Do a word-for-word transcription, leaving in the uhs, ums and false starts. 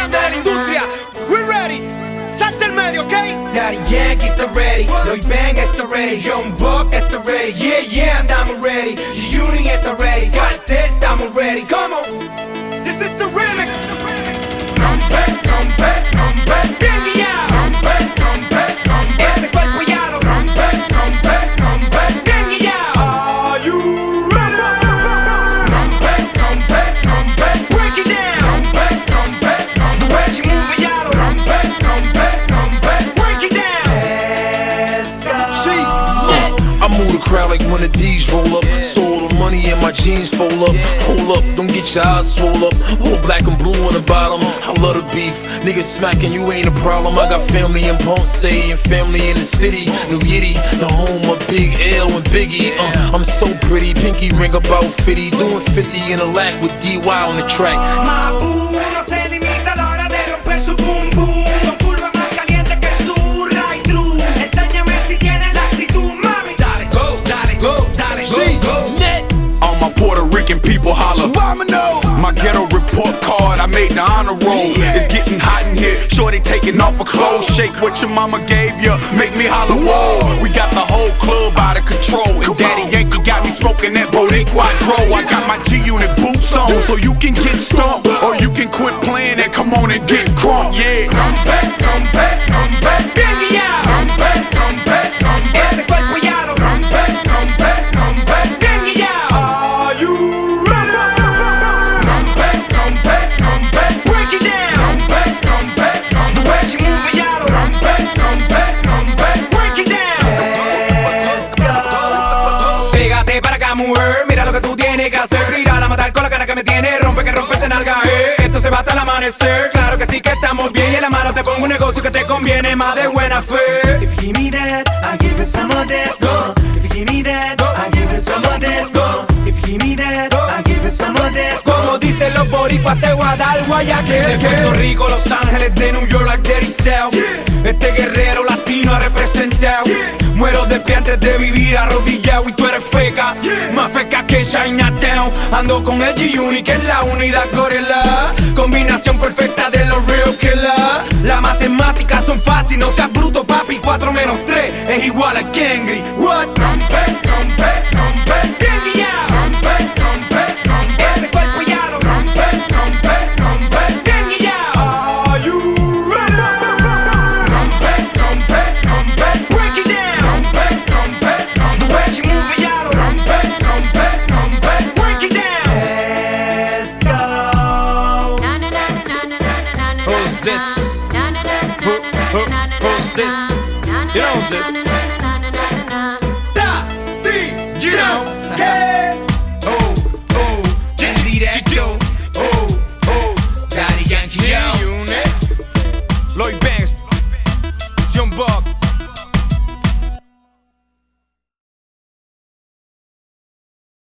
grande de la industria. We ready. Salta el medio, ¿ok? Daddy Yankee está ready, Lloyd Bang está ready, Young Buck está ready, yeah, yeah, andamos ready, G-Unit está ready, Cartel estamos ready, come on. This is the remix. Rompe, rompe, rompe, Bien guiado. rompe, rompe, rompe, Ese cuerpo ya lo rompe, rompe, rompe, bien guiado. are you ready? Rompe, rompe, rompe, Break it down. rompe, rompe, rompe, The way she move it, ya lo rompe, rompe, rompe, break it down. let's go. See, uh, I move the crowd like when the D's roll up. So all the money in my jeans fold up. Hold up, don't get your eyes swole up. All black and blue on the bottom. I love the beef. Niggas smacking, you ain't a problem. I got family in Ponce and family in the city. New Yiddy, the home of Big L and Biggie. Uh, I'm so pretty, pinky ring about fifty. Doing fifty in a lack with D Y on the track. Mabu no se limita a la hora de romper su boom boom. Con curva más caliente que su right true. Enséñame si tienes la actitud, mami. Dale go, dale go, dale go, See, go. net. All my Puerto Rican people holler. Domino. My ghetto report card, I made the honor roll. It's getting hot in here, shorty taking off her clothes. Shake what your mama gave ya, make me holler, whoa. We got the whole club out of control. And Daddy Yankee got me smoking that Boricua Grow. I got my G-Unit boots on, so you can get stumped. Or you can quit playing and come on and get crunk, yeah. Rompe, rompe, rompe, Bien guiado. rompe, rompe, rompe, Ese cuerpo ya lo rompe, rompe, rompe, bien guiado. are you ready? Rompe, rompe, rompe, Break it down. rompe, rompe, The rompe, way she move it, ya lo rompe, rompe, rompe, break it down. let's go. Pégate para acá, mujer. Mira lo que tú tienes que hacer. Tírala a matar con la cara que me tiene. Rompe que rompe ese nalga, eh. Esto se va hasta el amanecer. Claro que sí que estamos bien. Y en la mano te pongo un negocio que te conviene más de buena fe. If you give me that, I give it some of this. Go. If you give me that, I give it some of this. Go. If you give me that, I give it some of this. Como dicen los boricuas, te voy a dar guayaquil. De Puerto Rico, Los Ángeles, de New York, like Dirty South. Este guerrero latino ha representado. Muero de pie antes de vivir arrodillado y tú eres feca, más feca que Chinatown. Ando con el G-Unit que es la unidad gorila. Combinación perfecta de los real killers. Las matemáticas son fáciles, no seas bruto papi. Cuatro menos tres es igual a Kengri. What? Rompe, rompe, rompe, Bien guiado. rompe, rompe, rompe, Ese cuerpo ya lo rompe, rompe, rompe, bien guiado. are you ready? Rompe, rompe, rompe, Break it down. rompe, rompe, The rompe, way she move it, ya lo rompe, rompe, rompe, break it down. let's go. Who's this? Who, who, who's this? You know who's this? Da, Di, Gino.